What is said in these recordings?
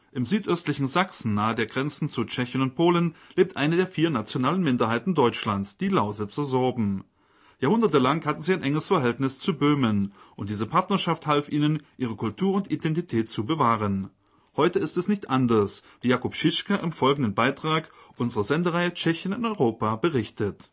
Im südöstlichen Sachsen, nahe der Grenzen zu Tschechien und Polen, lebt eine der 4 nationalen Minderheiten Deutschlands, die Lausitzer Sorben. Jahrhundertelang hatten sie ein enges Verhältnis zu Böhmen, und diese Partnerschaft half ihnen, ihre Kultur und Identität zu bewahren. Heute ist es nicht anders, wie Jakub Schischke im folgenden Beitrag unserer Sendereihe Tschechien in Europa berichtet.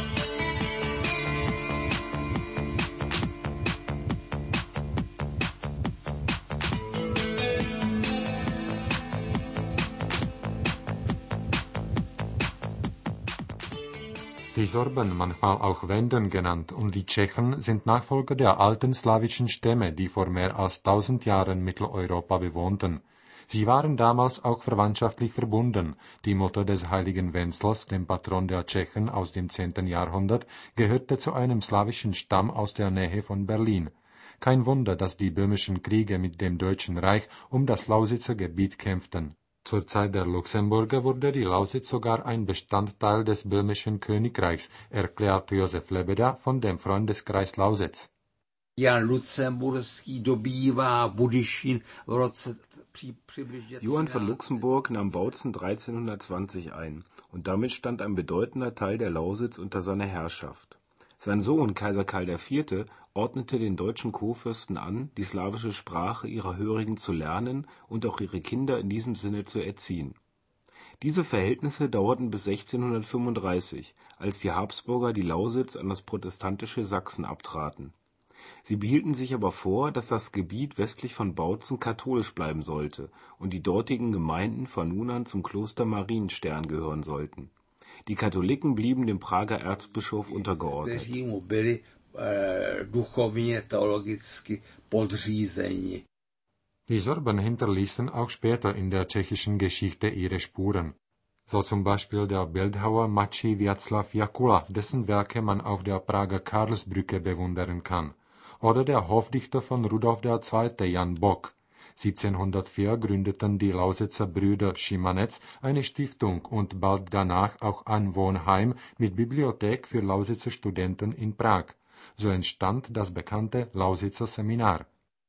Die Sorben, manchmal auch Wenden genannt, und die Tschechen sind Nachfolger der alten slawischen Stämme, die vor mehr als 1000 Jahren Mitteleuropa bewohnten. Sie waren damals auch verwandtschaftlich verbunden. Die Mutter des heiligen Wenzels, dem Patron der Tschechen aus dem 10. Jahrhundert, gehörte zu einem slawischen Stamm aus der Nähe von Berlin. Kein Wunder, dass die böhmischen Kriege mit dem Deutschen Reich um das Lausitzer Gebiet kämpften. Zur Zeit der Luxemburger wurde die Lausitz sogar ein Bestandteil des böhmischen Königreichs, erklärt Josef Lebeda von dem Freundeskreis Lausitz. Jan Lucemburský dobývá Budyšin v roce přibližně. Johann von Luxemburg nahm Bautzen 1320 ein und damit stand ein bedeutender Teil der Lausitz unter seiner Herrschaft. Sein Sohn Kaiser Karl IV. Ordnete den deutschen Kurfürsten an, die slawische Sprache ihrer Hörigen zu lernen und auch ihre Kinder in diesem Sinne zu erziehen. Diese Verhältnisse dauerten bis 1635, als die Habsburger die Lausitz an das protestantische Sachsen abtraten. Sie behielten sich aber vor, dass das Gebiet westlich von Bautzen katholisch bleiben sollte und die dortigen Gemeinden von nun an zum Kloster Marienstern gehören sollten. Die Katholiken blieben dem Prager Erzbischof untergeordnet. Die Sorben hinterließen auch später in der tschechischen Geschichte ihre Spuren. So zum Beispiel der Bildhauer Maciej Václav Jakula, dessen Werke man auf der Prager Karlsbrücke bewundern kann. Oder der Hofdichter von Rudolf II. Jan Bock. 1704 gründeten die Lausitzer Brüder Schimanetz eine Stiftung und bald danach auch ein Wohnheim mit Bibliothek für Lausitzer Studenten in Prag. So entstand das bekannte Lausitzer Seminar.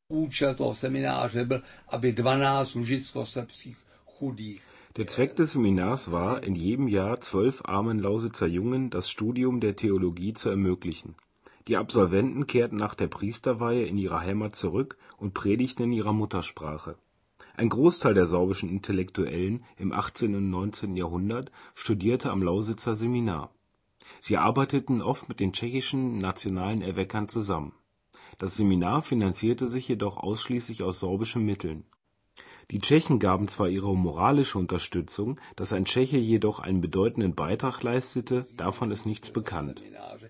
Der Zweck des Seminars war, in jedem Jahr 12 armen Lausitzer Jungen das Studium der Theologie zu ermöglichen. Die Absolventen kehrten nach der Priesterweihe in ihre Heimat zurück und predigten in ihrer Muttersprache. Ein Großteil der sorbischen Intellektuellen im 18. und 19. Jahrhundert studierte am Lausitzer Seminar. Sie arbeiteten oft mit den tschechischen nationalen Erweckern zusammen. Das Seminar finanzierte sich jedoch ausschließlich aus sorbischen Mitteln. Die Tschechen gaben zwar ihre moralische Unterstützung, dass ein Tscheche jedoch einen bedeutenden Beitrag leistete, davon ist nichts bekannt.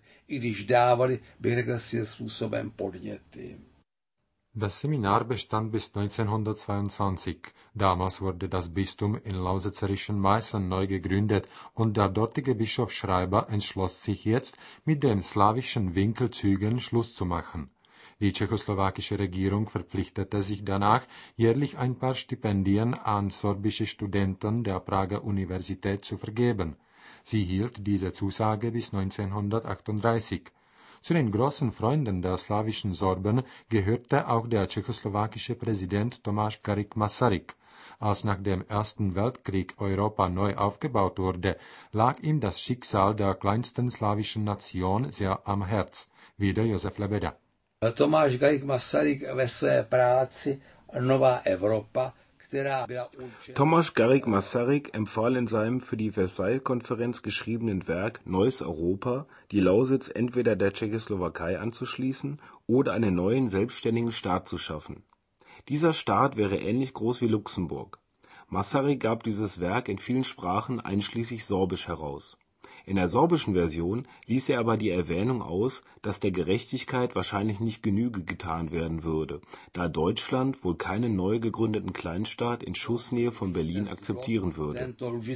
Das Seminar bestand bis 1922. Damals wurde das Bistum in lausitzerischen Meißen neu gegründet und der dortige Bischof Schreiber entschloss sich jetzt, mit den slawischen Winkelzügen Schluss zu machen. Die tschechoslowakische Regierung verpflichtete sich danach, jährlich ein paar Stipendien an sorbische Studenten der Prager Universität zu vergeben. Sie hielt diese Zusage bis 1938. Zu den großen Freunden der slawischen Sorben gehörte auch der tschechoslowakische Präsident Tomáš Garrigue Masaryk. Als nach dem Ersten Weltkrieg Europa neu aufgebaut wurde, lag ihm das Schicksal der kleinsten slawischen Nation sehr am Herz, wieder Josef Lebeda. Tomáš Garrigue Masaryk ve své práci Nová Evropa. Tomáš Garrigue Masaryk empfahl in seinem für die Versailles-Konferenz geschriebenen Werk Neues Europa, die Lausitz entweder der Tschechoslowakei anzuschließen oder einen neuen selbstständigen Staat zu schaffen. Dieser Staat wäre ähnlich groß wie Luxemburg. Masaryk gab dieses Werk in vielen Sprachen einschließlich Sorbisch heraus. In der sorbischen Version ließ er aber die Erwähnung aus, dass der Gerechtigkeit wahrscheinlich nicht Genüge getan werden würde, da Deutschland wohl keinen neu gegründeten Kleinstaat in Schussnähe von Berlin akzeptieren würde.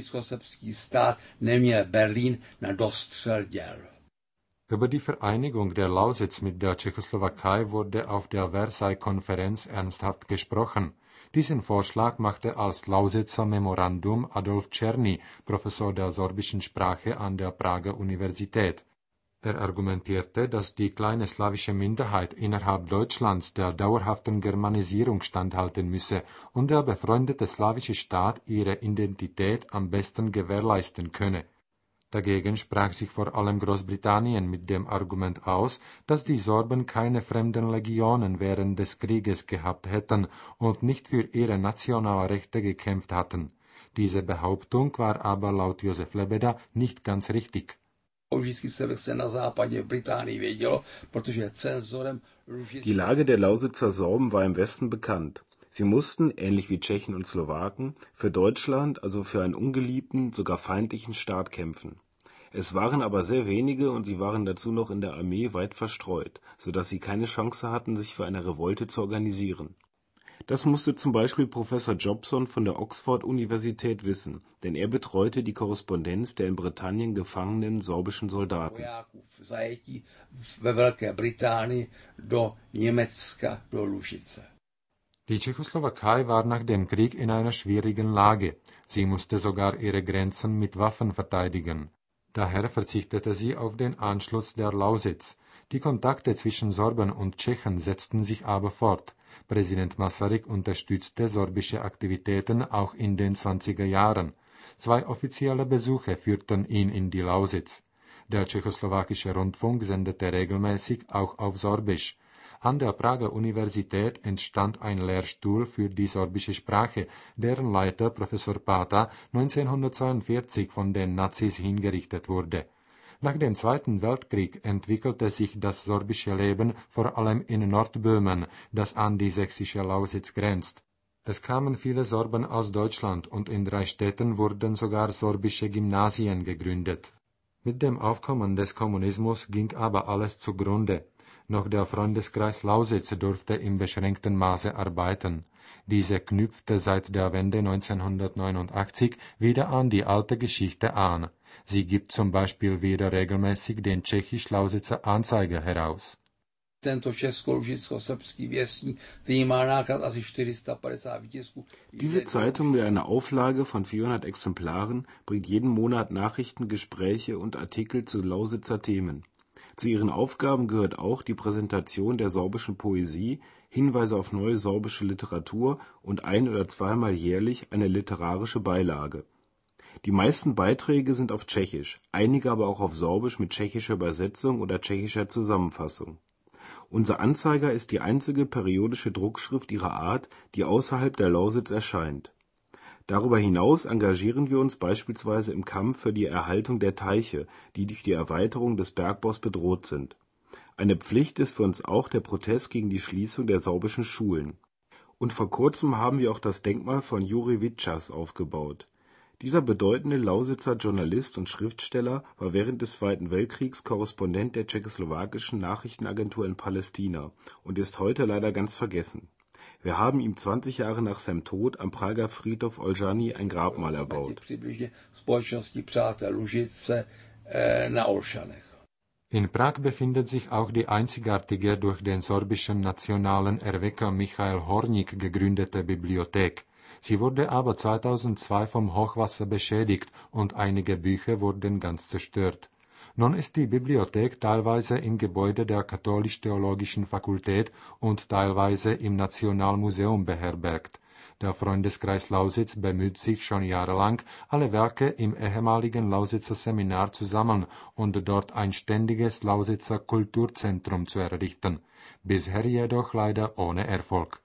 Über die Vereinigung der Lausitz mit der Tschechoslowakei wurde auf der Versailles-Konferenz ernsthaft gesprochen. Diesen Vorschlag machte als Lausitzer Memorandum Adolf Czerny, Professor der sorbischen Sprache an der Prager Universität. Er argumentierte, dass die kleine slawische Minderheit innerhalb Deutschlands der dauerhaften Germanisierung standhalten müsse und der befreundete slawische Staat ihre Identität am besten gewährleisten könne. Dagegen sprach sich vor allem Großbritannien mit dem Argument aus, dass die Sorben keine fremden Legionen während des Krieges gehabt hätten und nicht für ihre nationalen Rechte gekämpft hatten. Diese Behauptung war aber laut Josef Lebeda nicht ganz richtig. Die Lage der Lausitzer Sorben war im Westen bekannt. Sie mussten, ähnlich wie Tschechen und Slowaken, für Deutschland, also für einen ungeliebten, sogar feindlichen Staat kämpfen. Es waren aber sehr wenige und sie waren dazu noch in der Armee weit verstreut, sodass sie keine Chance hatten, sich für eine Revolte zu organisieren. Das musste zum Beispiel Professor Jobson von der Oxford-Universität wissen, denn er betreute die Korrespondenz der in Britannien gefangenen sorbischen Soldaten. Die Tschechoslowakei war nach dem Krieg in einer schwierigen Lage. Sie musste sogar ihre Grenzen mit Waffen verteidigen. Daher verzichtete sie auf den Anschluss der Lausitz. Die Kontakte zwischen Sorben und Tschechen setzten sich aber fort. Präsident Masaryk unterstützte sorbische Aktivitäten auch in den 20er Jahren. 2 offizielle Besuche führten ihn in die Lausitz. Der tschechoslowakische Rundfunk sendete regelmäßig auch auf Sorbisch. An der Prager Universität entstand ein Lehrstuhl für die sorbische Sprache, deren Leiter Professor Pata 1942 von den Nazis hingerichtet wurde. Nach dem Zweiten Weltkrieg entwickelte sich das sorbische Leben vor allem in Nordböhmen, das an die sächsische Lausitz grenzt. Es kamen viele Sorben aus Deutschland und in 3 Städten wurden sogar sorbische Gymnasien gegründet. Mit dem Aufkommen des Kommunismus ging aber alles zugrunde. Noch der Freundeskreis Lausitz durfte im beschränkten Maße arbeiten. Diese knüpfte seit der Wende 1989 wieder an die alte Geschichte an. Sie gibt zum Beispiel wieder regelmäßig den Tschechisch-Lausitzer Anzeiger heraus. Diese Zeitung mit einer Auflage von 400 Exemplaren bringt jeden Monat Nachrichten, Gespräche und Artikel zu Lausitzer Themen. Zu ihren Aufgaben gehört auch die Präsentation der sorbischen Poesie, Hinweise auf neue sorbische Literatur und 1- oder 2-mal jährlich eine literarische Beilage. Die meisten Beiträge sind auf Tschechisch, einige aber auch auf Sorbisch mit tschechischer Übersetzung oder tschechischer Zusammenfassung. Unser Anzeiger ist die einzige periodische Druckschrift ihrer Art, die außerhalb der Lausitz erscheint. Darüber hinaus engagieren wir uns beispielsweise im Kampf für die Erhaltung der Teiche, die durch die Erweiterung des Bergbaus bedroht sind. Eine Pflicht ist für uns auch der Protest gegen die Schließung der sorbischen Schulen. Und vor kurzem haben wir auch das Denkmal von Juri Vitschas aufgebaut. Dieser bedeutende Lausitzer Journalist und Schriftsteller war während des Zweiten Weltkriegs Korrespondent der tschechoslowakischen Nachrichtenagentur in Palästina und ist heute leider ganz vergessen. Wir haben ihm 20 Jahre nach seinem Tod am Prager Friedhof Olszany ein Grabmal erbaut. In Prag befindet sich auch die einzigartige durch den sorbischen nationalen Erwecker Michael Horník gegründete Bibliothek. Sie wurde aber 2002 vom Hochwasser beschädigt und einige Bücher wurden ganz zerstört. Nun ist die Bibliothek teilweise im Gebäude der Katholisch-Theologischen Fakultät und teilweise im Nationalmuseum beherbergt. Der Freundeskreis Lausitz bemüht sich schon jahrelang, alle Werke im ehemaligen Lausitzer Seminar zu sammeln und dort ein ständiges Lausitzer Kulturzentrum zu errichten. Bisher jedoch leider ohne Erfolg.